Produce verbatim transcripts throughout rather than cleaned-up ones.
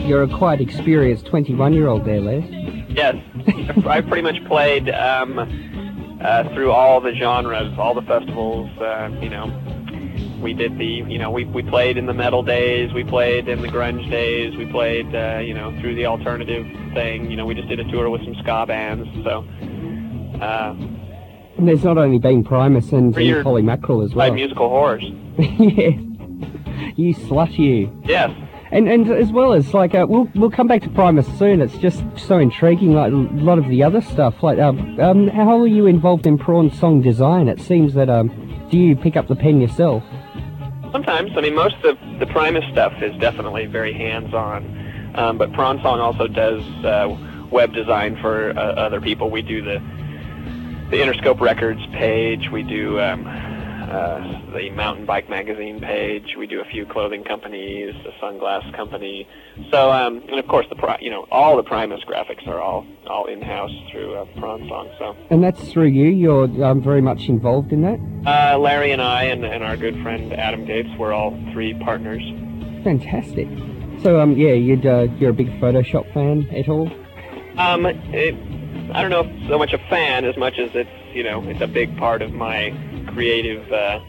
you're a quite experienced twenty-one-year-old there, Les. Yes, I pretty much played um, uh, through all the genres, all the festivals. Uh, you know, we did the, you know, we we played in the metal days, we played in the grunge days, we played, uh, you know, through the alternative thing. You know, we just did a tour with some ska bands. So. Uh, and there's not only been Primus and, and Holy Mackerel as well. By musical horrors. Yes. You slut, you. Yes. And and as well as, like, uh, we'll we'll come back to Primus soon. It's just so intriguing, like a lot of the other stuff. Like, um, um, how are you involved in prawn song design? It seems that, um, do you pick up the pen yourself? Sometimes. I mean, most of the, the Primus stuff is definitely very hands-on. Um, but Prawn Song also does uh, web design for uh, other people. We do the the Interscope Records page. We do um, uh, the Mountain Bike Magazine page. We do a few clothing companies, a sunglass company. So, um, and of course, the pri you know all the Primus graphics are all all in-house through uh, Prawn Song. So. And that's through you. You're um, very much involved in that. Uh, Larry and I and, and our good friend Adam Gates, we're all three partners. Fantastic. So, um, yeah, you'd, uh, you're a big Photoshop fan at all? Um, it, I don't know if so much a fan as much as it's, you know, it's a big part of my creative uh,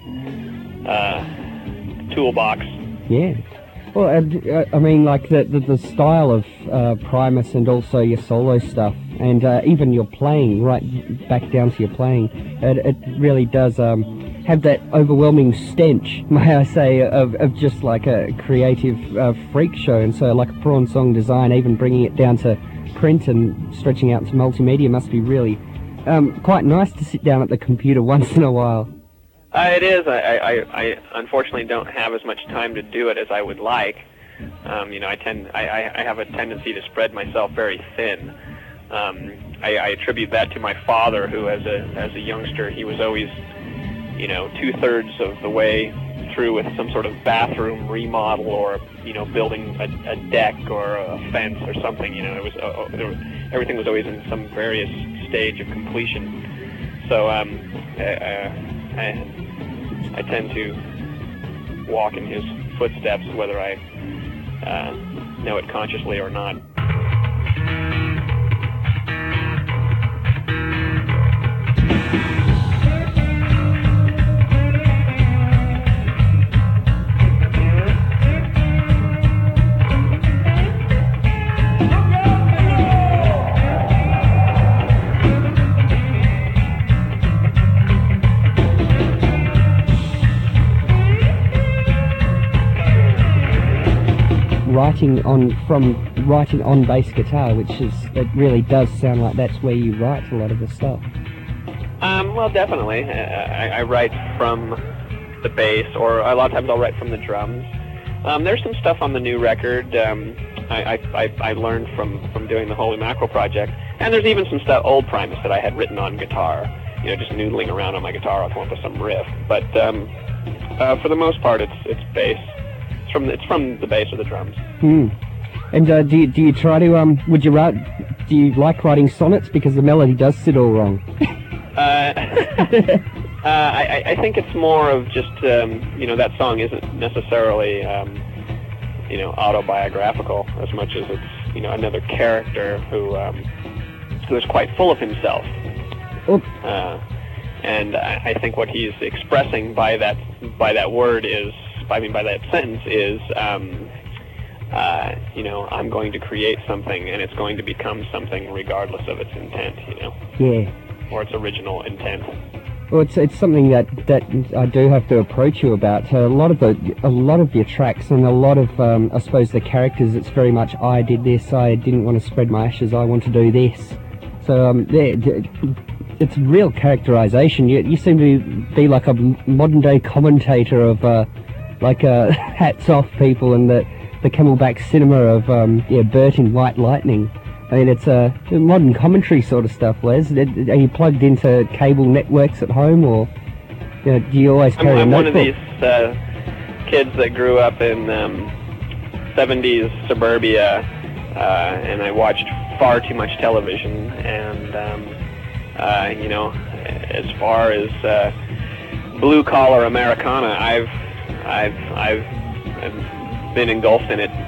uh, toolbox. Yeah. Well, uh, I mean, like the, the, the style of uh, Primus and also your solo stuff, and uh, even your playing, right back down to your playing, it, it really does um, have that overwhelming stench, may I say, of, of just like a creative uh, freak show. And so like a Prawn Song design, even bringing it down to print and stretching out to multimedia must be really um, quite nice to sit down at the computer once in a while. Uh, it is. I, I, I unfortunately don't have as much time to do it as I would like. Um, you know, I tend, I, I have a tendency to spread myself very thin. Um, I, I attribute that to my father, who, as a as a youngster, he was always, you know, two thirds of the way through with some sort of bathroom remodel, or you know, building a, a deck or a fence or something. You know, it was, uh, there was everything was always in some various stage of completion. So um, uh, I, I tend to walk in his footsteps, whether I uh, know it consciously or not. Writing on from writing on bass guitar, which is, it really does sound like that's where you write a lot of the stuff. Um, well, definitely. I, I write from the bass, or a lot of times I'll write from the drums. Um, there's some stuff on the new record um, I, I, I learned from, from doing the Holy Mackerel project, and there's even some stuff, old Primus, that I had written on guitar. You know, just noodling around on my guitar, I'll come up with some riff. But um, uh, for the most part, it's it's bass. It's from the, it's from the bass or the drums. Hmm. And uh, do you, do you try to um? Would you write? Do you like writing sonnets, because the melody does sit all wrong? uh, uh, I, I think it's more of just um, you know, that song isn't necessarily um, you know, autobiographical as much as it's, you know, another character who um, who is quite full of himself. Oh. Uh, and I, I think what he's expressing by that by that word is, I mean by that sentence is. Um, Uh, you know, I'm going to create something, and it's going to become something regardless of its intent, you know. Yeah. Or its original intent. Well, it's it's something that that I do have to approach you about. Uh, a lot of the a lot of your tracks and a lot of um, I suppose the characters. It's very much I did this. I didn't want to spread my ashes. I want to do this. So um, yeah, it's real characterization. You you seem to be like a modern day commentator of uh, like uh, hats off people and the. the Camelback cinema of um, yeah, Bert in White Lightning. I mean, it's a uh, modern commentary sort of stuff, Les. Are you plugged into cable networks at home, or you know, do you always carry I'm, a I'm notebook? one of these uh, kids that grew up in um, seventies suburbia, uh, and I watched far too much television. And um, uh, you know, as far as uh, blue collar Americana, I've, I've, I've, I've been engulfed in it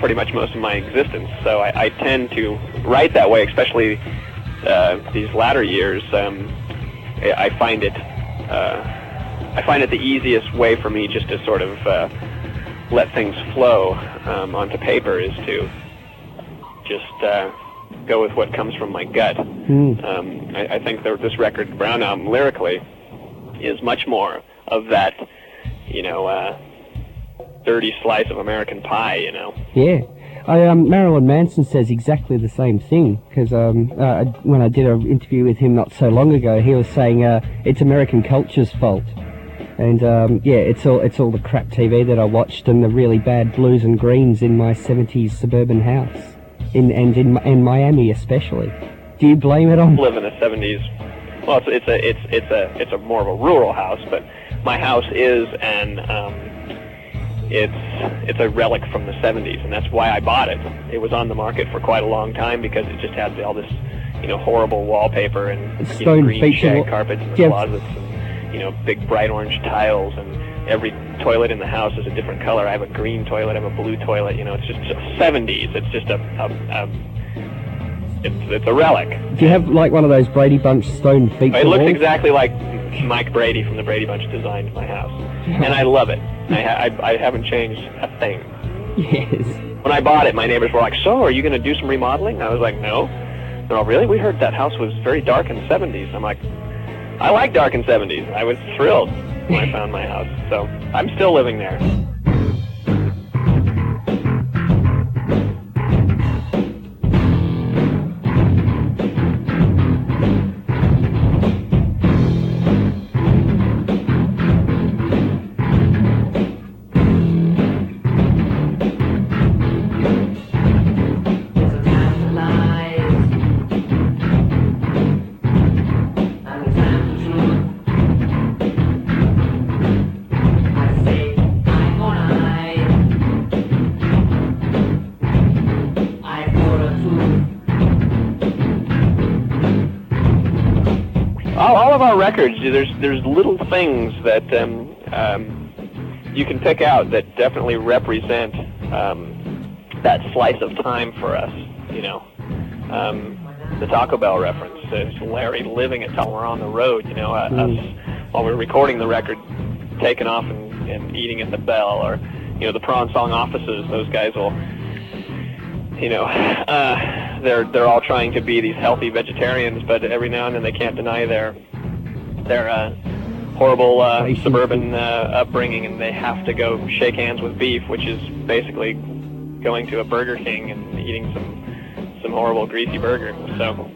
pretty much most of my existence. So I, I tend to write that way, especially uh, these latter years. Um, I find it uh, I find it the easiest way for me just to sort of uh, let things flow um, onto paper is to just uh, go with what comes from my gut. Mm. Um, I, I think that this record, Brown Album, lyrically, is much more of that, you know, uh, dirty slice of American pie, you know. Yeah. I, um, Marilyn Manson says exactly the same thing, because um, uh, when I did an interview with him not so long ago, he was saying uh, it's American culture's fault. And um, yeah, it's all it's all the crap T V that I watched and the really bad blues and greens in my seventies suburban house, in and in, in Miami especially. Do you blame it on? I live in the seventies. Well, it's, it's a it's it's a it's a more of a rural house, but my house is an um, it's it's a relic from the seventies, and that's why I bought it. It was on the market for quite a long time because it just had all this, you know, horrible wallpaper and you know, green shag carpets in the yeah. closets. And, you know, big bright orange tiles, and every toilet in the house is a different color. I have a green toilet, I have a blue toilet, you know, it's just, just seventies. It's just a, a, a it's, it's a relic. Do you have like one of those Brady Bunch stone feet? It looks exactly like Mike Brady from the Brady Bunch designed my house. And I love it. I, ha I, I haven't changed a thing. Yes. When I bought it, my neighbors were like, so, are you going to do some remodeling? I was like, no. They're all, really? We heard that house was very dark in the seventies. I'm like, I like dark in seventies. I was thrilled when I found my house. So I'm still living there. All of our records, there's there's little things that um, um, you can pick out that definitely represent um, that slice of time for us. You know, um, the Taco Bell reference. There's Larry living it while we're on the road. You know, uh, mm. us while we're recording the record, taking off and, and eating at the Bell, or you know, the Prawn Song offices. Those guys will. You know, uh, they're they're all trying to be these healthy vegetarians, but every now and then they can't deny their their uh, horrible uh, suburban uh, upbringing, and they have to go shake hands with beef, which is basically going to a Burger King and eating some some horrible greasy burger. So.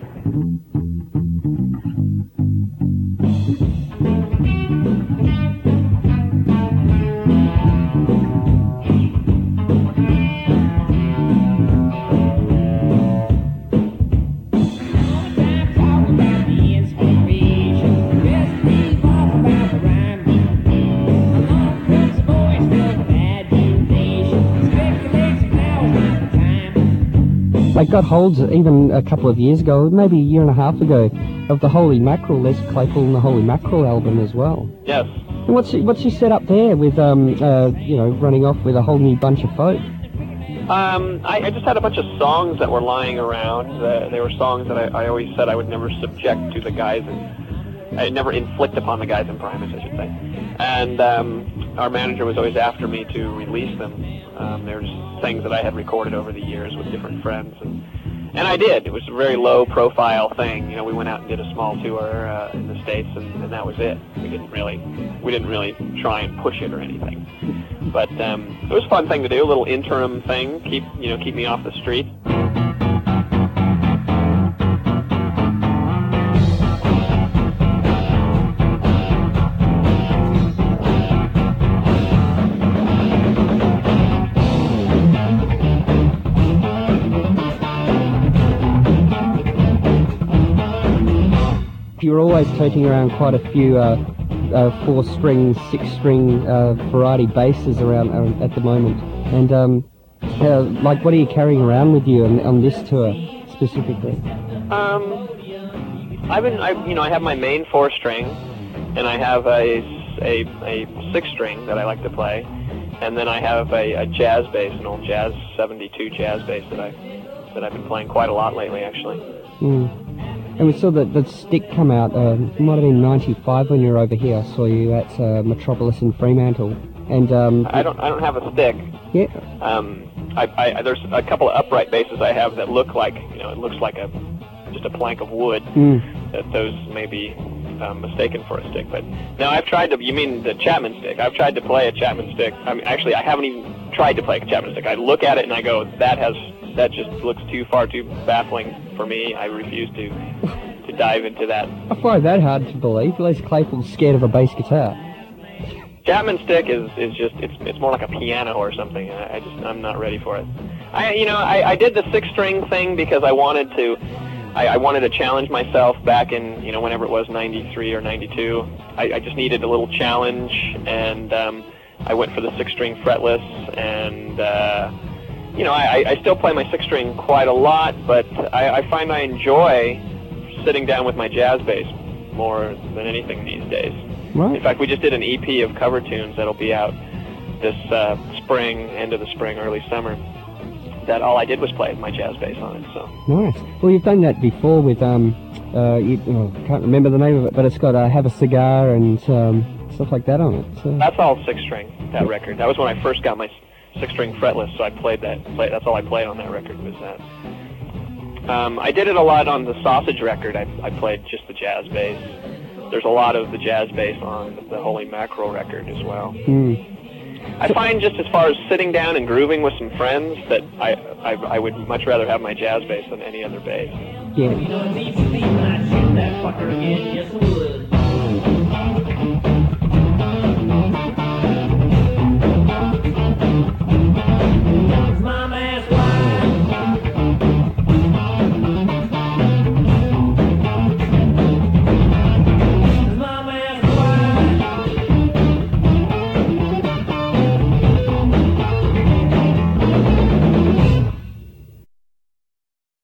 I got holds even a couple of years ago, maybe a year and a half ago, of the Holy Mackerel, Les Claypool and the Holy Mackerel album as well. Yes. And what's what's your setup there with um uh you know running off with a whole new bunch of folk? Um, I, I just had a bunch of songs that were lying around. Uh, they were songs that I, I always said I would never subject to the guys, and I'd never inflict upon the guys in Primus, I should say. And um, our manager was always after me to release them. Um, there's things that I had recorded over the years with different friends, and and I did. It was a very low-profile thing. You know, we went out and did a small tour uh, in the States, and, and that was it. We didn't really we didn't really try and push it or anything. But um, it was a fun thing to do, a little interim thing, keep you know keep me off the street. You're always toting around quite a few uh, uh, four-string, six-string uh, variety basses around uh, at the moment. And um, uh, like, what are you carrying around with you on, on this tour specifically? Um, I've been, I, you know, I have my main four-string, and I have a, a, a six-string that I like to play, and then I have a, a jazz bass, an old jazz seventy-two jazz bass that I that I've been playing quite a lot lately, actually. Mm. And we saw that the stick come out. Uh, it might have been ninety-five when you were over here. I saw you at uh, Metropolis in Fremantle. And um, I don't I don't have a stick. Yeah. Um, I, I, there's a couple of upright basses I have that look like, you know, it looks like a just a plank of wood. Mm. That those may be um, mistaken for a stick. But now I've tried to. You mean the Chapman stick? I've tried to play a Chapman stick. I mean, actually, I haven't even tried to play a Chapman stick. I look at it and I go, that has that just looks too far too baffling for me. I refuse to to dive into that. I find that hard to believe. Les Claypool's scared of a bass guitar. Chapman stick is, is just it's it's more like a piano or something. I, I just I'm not ready for it. I you know I, I did the six string thing because I wanted to I, I wanted to challenge myself back in you know whenever it was ninety-three or ninety-two. I, I just needed a little challenge, and um, I went for the six string fretless, and uh, you know I, I still play my six string quite a lot, but I, I find I enjoy sitting down with my jazz bass more than anything these days. Right. In fact, we just did an E P of cover tunes that'll be out this uh, spring, end of the spring, early summer. That all I did was play my jazz bass on it. So nice. Well, you've done that before with um, uh, you, oh, I can't remember the name of it, but it's got uh, Have a Cigar and um, stuff like that on it. So. That's all six string. That record. That was when I first got my six string fretless. So I played that. Play, that's all I played on that record was that. Um, I did it a lot on the Sausage record. I, I played just the jazz bass. There's a lot of the jazz bass on the Holy Mackerel record as well. Mm. I find just as far as sitting down and grooving with some friends that I, I I would much rather have my jazz bass than any other bass. Yeah. You know, it's easy to see when I shoot that fucker again, yes I would.